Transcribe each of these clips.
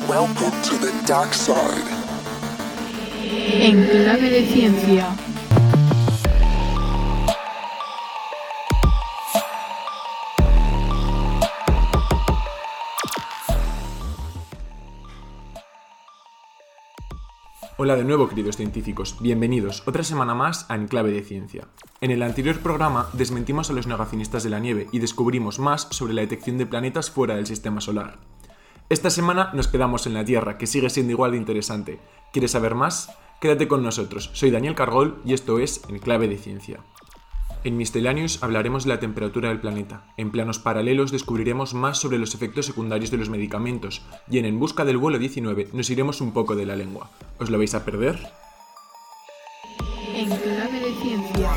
Welcome to the dark side. En clave de ciencia. Hola de nuevo, queridos científicos, bienvenidos otra semana más a En Clave de Ciencia. En el anterior programa desmentimos a los negacionistas de la nieve y descubrimos más sobre la detección de planetas fuera del sistema solar. Esta semana nos quedamos en la Tierra, que sigue siendo igual de interesante. ¿Quieres saber más? Quédate con nosotros, soy Daniel Cargol y esto es En Clave de Ciencia. En Miscellaneous hablaremos de la temperatura del planeta. En planos paralelos descubriremos más sobre los efectos secundarios de los medicamentos. Y en busca del vuelo 19 nos iremos un poco de la lengua. ¿Os lo vais a perder? En clave de ciencia.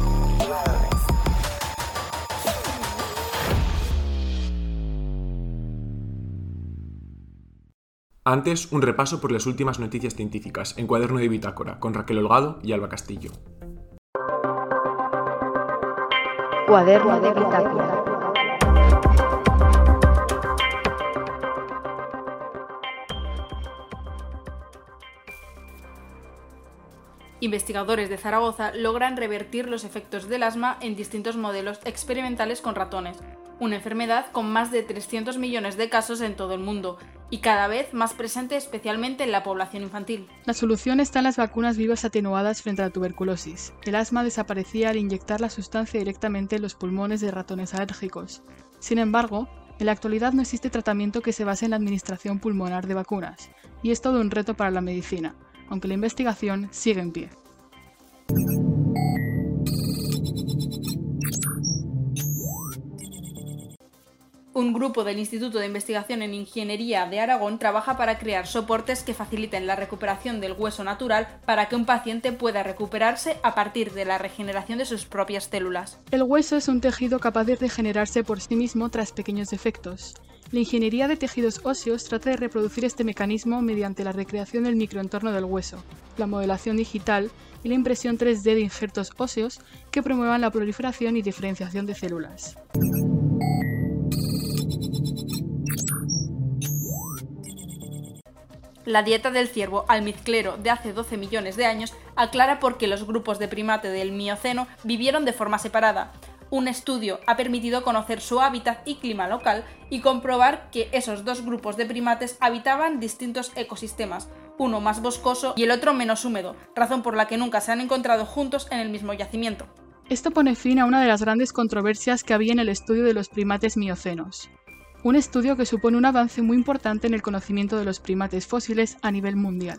Antes, un repaso por las últimas noticias científicas en Cuaderno de Bitácora con Raquel Holgado y Alba Castillo. Cuaderno de Bitácora. Investigadores de Zaragoza logran revertir los efectos del asma en distintos modelos experimentales con ratones, una enfermedad con más de 300 millones de casos en todo el mundo y cada vez más presente especialmente en la población infantil. La solución está en las vacunas vivas atenuadas frente a la tuberculosis. El asma desaparecía al inyectar la sustancia directamente en los pulmones de ratones alérgicos. Sin embargo, en la actualidad no existe tratamiento que se base en la administración pulmonar de vacunas, y es todo un reto para la medicina, aunque la investigación sigue en pie. Un grupo del Instituto de Investigación en Ingeniería de Aragón trabaja para crear soportes que faciliten la recuperación del hueso natural para que un paciente pueda recuperarse a partir de la regeneración de sus propias células. El hueso es un tejido capaz de regenerarse por sí mismo tras pequeños defectos. La ingeniería de tejidos óseos trata de reproducir este mecanismo mediante la recreación del microentorno del hueso, la modelación digital y la impresión 3D de injertos óseos que promuevan la proliferación y diferenciación de células. La dieta del ciervo almizclero de hace 12 millones de años aclara por qué los grupos de primate del Mioceno vivieron de forma separada. Un estudio ha permitido conocer su hábitat y clima local y comprobar que esos dos grupos de primates habitaban distintos ecosistemas, uno más boscoso y el otro menos húmedo, razón por la que nunca se han encontrado juntos en el mismo yacimiento. Esto pone fin a una de las grandes controversias que había en el estudio de los primates miocenos. Un estudio que supone un avance muy importante en el conocimiento de los primates fósiles a nivel mundial.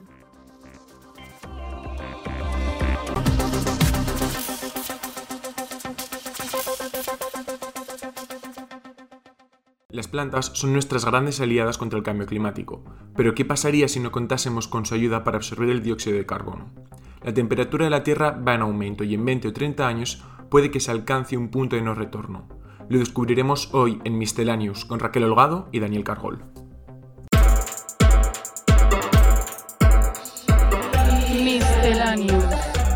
Las plantas son nuestras grandes aliadas contra el cambio climático, pero ¿qué pasaría si no contásemos con su ayuda para absorber el dióxido de carbono? La temperatura de la Tierra va en aumento y en 20 o 30 años puede que se alcance un punto de no retorno. Lo descubriremos hoy en Miscellaneous con Raquel Holgado y Daniel Cargol. Miscellaneous.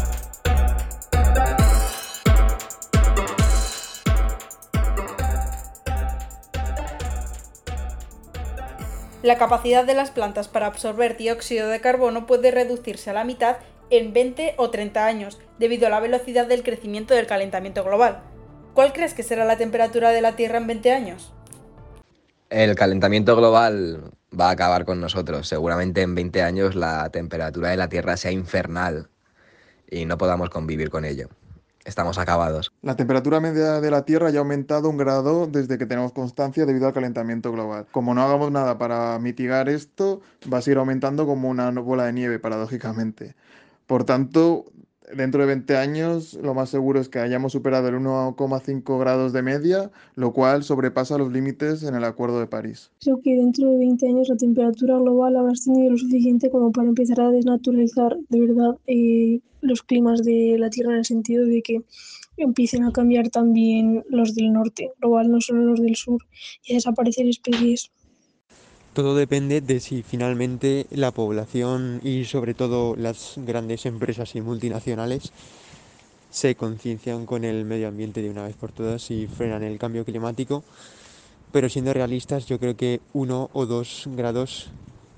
La capacidad de las plantas para absorber dióxido de carbono puede reducirse a la mitad en 20 o 30 años, debido a la velocidad del crecimiento del calentamiento global. ¿Cuál crees que será la temperatura de la Tierra en 20 años? El calentamiento global va a acabar con nosotros. Seguramente en 20 años la temperatura de la Tierra sea infernal y no podamos convivir con ello. Estamos acabados. La temperatura media de la Tierra ya ha aumentado 1 grado desde que tenemos constancia debido al calentamiento global. Como no hagamos nada para mitigar esto, va a seguir aumentando como una bola de nieve, paradójicamente. Por tanto, dentro de 20 años, lo más seguro es que hayamos superado el 1,5 grados de media, lo cual sobrepasa los límites en el Acuerdo de París. Creo que dentro de 20 años la temperatura global habrá ascendido lo suficiente como para empezar a desnaturalizar de verdad los climas de la Tierra, en el sentido de que empiecen a cambiar también los del norte global, no solo los del sur, y a desaparecer especies. Todo depende de si finalmente la población y sobre todo las grandes empresas y multinacionales se conciencian con el medio ambiente de una vez por todas y frenan el cambio climático. Pero siendo realistas, yo creo que 1 o 2 grados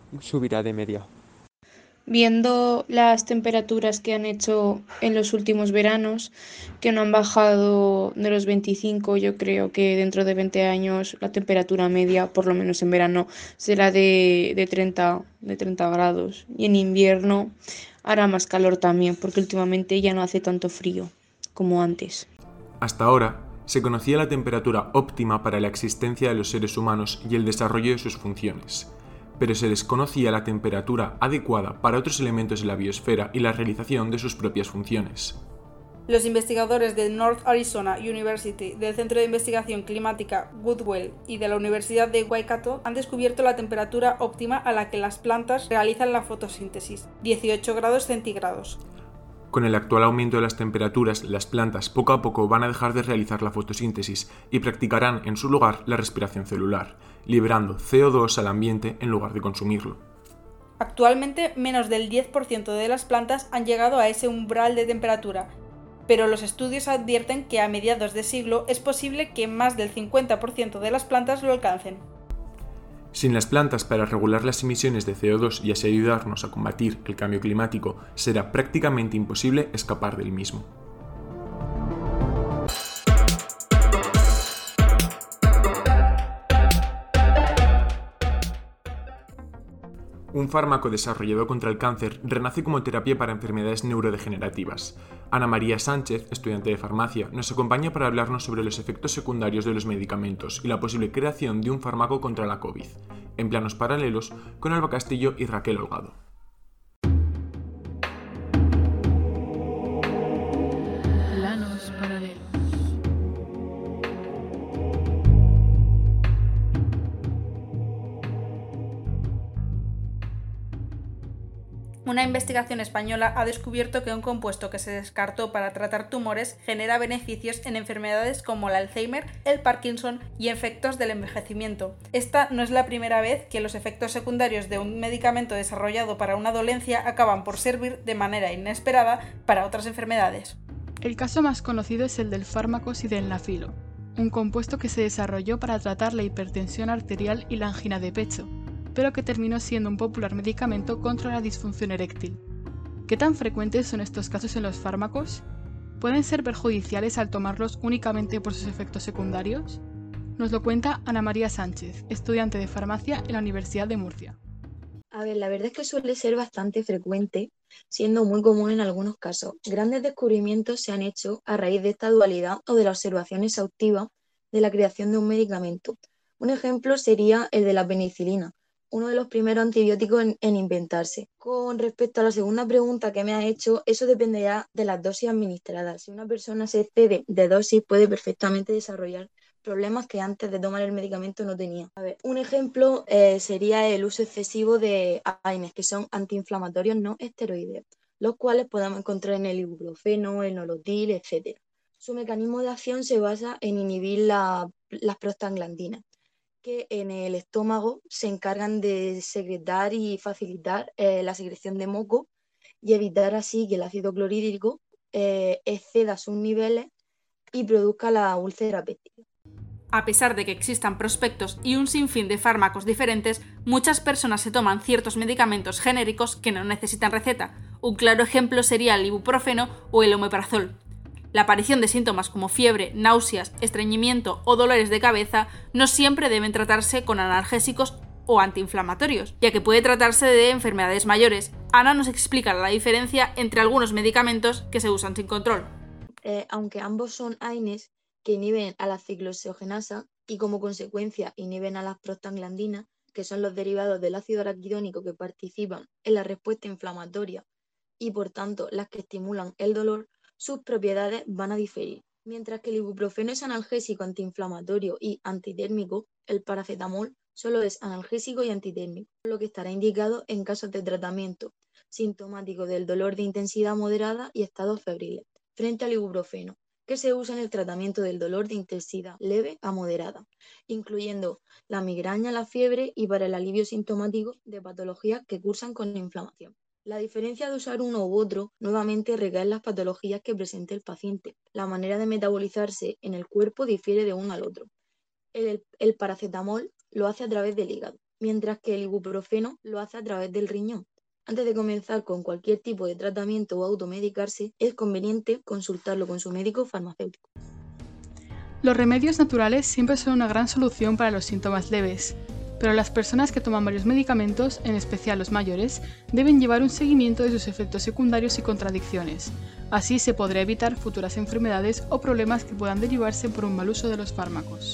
subirá de media. Viendo las temperaturas que han hecho en los últimos veranos, que no han bajado de los 25, yo creo que dentro de 20 años la temperatura media, por lo menos en verano, será de 30 grados. Y en invierno hará más calor también, porque últimamente ya no hace tanto frío como antes. Hasta ahora, se conocía la temperatura óptima para la existencia de los seres humanos y el desarrollo de sus funciones, pero se desconocía la temperatura adecuada para otros elementos de la biosfera y la realización de sus propias funciones. Los investigadores de North Arizona University, del Centro de Investigación Climática Goodwell y de la Universidad de Waikato han descubierto la temperatura óptima a la que las plantas realizan la fotosíntesis, 18 grados centígrados. Con el actual aumento de las temperaturas, las plantas poco a poco van a dejar de realizar la fotosíntesis y practicarán en su lugar la respiración celular, liberando CO2 al ambiente en lugar de consumirlo. Actualmente, menos del 10% de las plantas han llegado a ese umbral de temperatura, pero los estudios advierten que a mediados de siglo es posible que más del 50% de las plantas lo alcancen. Sin las plantas para regular las emisiones de CO2 y así ayudarnos a combatir el cambio climático, será prácticamente imposible escapar del mismo. Un fármaco desarrollado contra el cáncer renace como terapia para enfermedades neurodegenerativas. Ana María Sánchez, estudiante de farmacia, nos acompaña para hablarnos sobre los efectos secundarios de los medicamentos y la posible creación de un fármaco contra la COVID, en planos paralelos con Alba Castillo y Raquel Holgado. Planos paralelos. Una investigación española ha descubierto que un compuesto que se descartó para tratar tumores genera beneficios en enfermedades como el Alzheimer, el Parkinson y efectos del envejecimiento. Esta no es la primera vez que los efectos secundarios de un medicamento desarrollado para una dolencia acaban por servir de manera inesperada para otras enfermedades. El caso más conocido es el del fármaco sildenafilo, un compuesto que se desarrolló para tratar la hipertensión arterial y la angina de pecho, pero que terminó siendo un popular medicamento contra la disfunción eréctil. ¿Qué tan frecuentes son estos casos en los fármacos? ¿Pueden ser perjudiciales al tomarlos únicamente por sus efectos secundarios? Nos lo cuenta Ana María Sánchez, estudiante de farmacia en la Universidad de Murcia. A ver, la verdad es que suele ser bastante frecuente, siendo muy común en algunos casos. Grandes descubrimientos se han hecho a raíz de esta dualidad o de la observación exhaustiva de la creación de un medicamento. Un ejemplo sería el de la penicilina, uno de los primeros antibióticos en inventarse. Con respecto a la segunda pregunta que me has hecho, eso dependerá de las dosis administradas. Si una persona se excede de dosis, puede perfectamente desarrollar problemas que antes de tomar el medicamento no tenía. A ver, un ejemplo sería el uso excesivo de AINES, que son antiinflamatorios no esteroideos, los cuales podemos encontrar en el ibuprofeno, el nolotil, etc. Su mecanismo de acción se basa en inhibir las prostaglandinas, que en el estómago se encargan de secretar y facilitar la secreción de moco y evitar así que el ácido clorhídrico exceda sus niveles y produzca la úlcera péptica. A pesar de que existan prospectos y un sinfín de fármacos diferentes, muchas personas se toman ciertos medicamentos genéricos que no necesitan receta. Un claro ejemplo sería el ibuprofeno o el omeprazol. La aparición de síntomas como fiebre, náuseas, estreñimiento o dolores de cabeza no siempre deben tratarse con analgésicos o antiinflamatorios, ya que puede tratarse de enfermedades mayores. Ana nos explica la diferencia entre algunos medicamentos que se usan sin control. Aunque ambos son AINES que inhiben a la ciclooxogenasa y como consecuencia inhiben a las prostaglandinas, que son los derivados del ácido araquidónico que participan en la respuesta inflamatoria y por tanto las que estimulan el dolor, sus propiedades van a diferir. Mientras que el ibuprofeno es analgésico, antiinflamatorio y antitérmico, el paracetamol solo es analgésico y antitérmico, lo que estará indicado en casos de tratamiento sintomático del dolor de intensidad moderada y estados febriles, frente al ibuprofeno, que se usa en el tratamiento del dolor de intensidad leve a moderada, incluyendo la migraña, la fiebre y para el alivio sintomático de patologías que cursan con inflamación. La diferencia de usar uno u otro nuevamente recae en las patologías que presente el paciente. La manera de metabolizarse en el cuerpo difiere de uno al otro. El paracetamol lo hace a través del hígado, mientras que el ibuprofeno lo hace a través del riñón. Antes de comenzar con cualquier tipo de tratamiento o automedicarse, es conveniente consultarlo con su médico farmacéutico. Los remedios naturales siempre son una gran solución para los síntomas leves, pero las personas que toman varios medicamentos, en especial los mayores, deben llevar un seguimiento de sus efectos secundarios y contradicciones. Así se podrá evitar futuras enfermedades o problemas que puedan derivarse por un mal uso de los fármacos.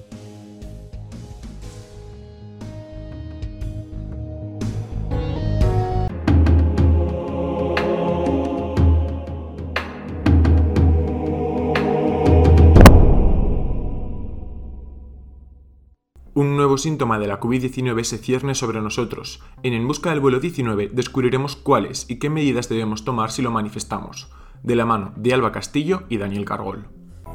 Un nuevo síntoma de la COVID-19 se cierne sobre nosotros. En busca del vuelo 19 descubriremos cuáles y qué medidas debemos tomar si lo manifestamos. De la mano de Alba Castillo y Daniel Cargol.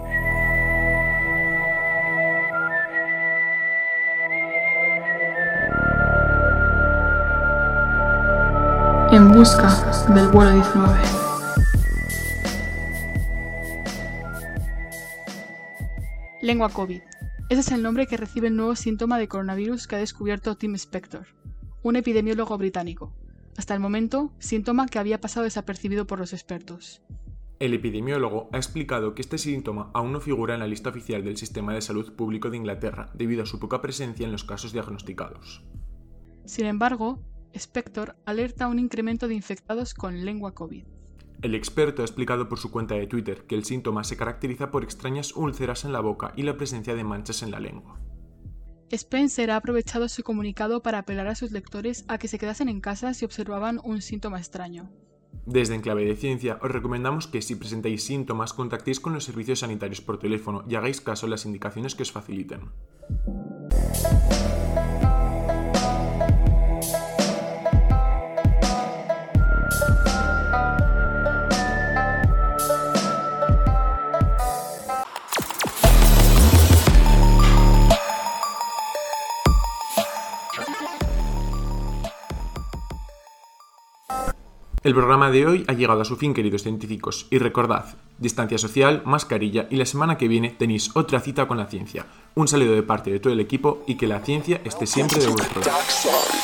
En busca del vuelo 19. Lengua COVID. Ese es el nombre que recibe el nuevo síntoma de coronavirus que ha descubierto Tim Spector, un epidemiólogo británico. Hasta el momento, síntoma que había pasado desapercibido por los expertos. El epidemiólogo ha explicado que este síntoma aún no figura en la lista oficial del Sistema de Salud Público de Inglaterra, debido a su poca presencia en los casos diagnosticados. Sin embargo, Spector alerta a un incremento de infectados con lengua COVID. El experto ha explicado por su cuenta de Twitter que el síntoma se caracteriza por extrañas úlceras en la boca y la presencia de manchas en la lengua. Spencer ha aprovechado su comunicado para apelar a sus lectores a que se quedasen en casa si observaban un síntoma extraño. Desde En Clave de Ciencia os recomendamos que si presentáis síntomas contactéis con los servicios sanitarios por teléfono y hagáis caso a las indicaciones que os faciliten. El programa de hoy ha llegado a su fin, queridos científicos, y recordad, distancia social, mascarilla y la semana que viene tenéis otra cita con la ciencia. Un saludo de parte de todo el equipo y que la ciencia esté siempre de vuestro lado.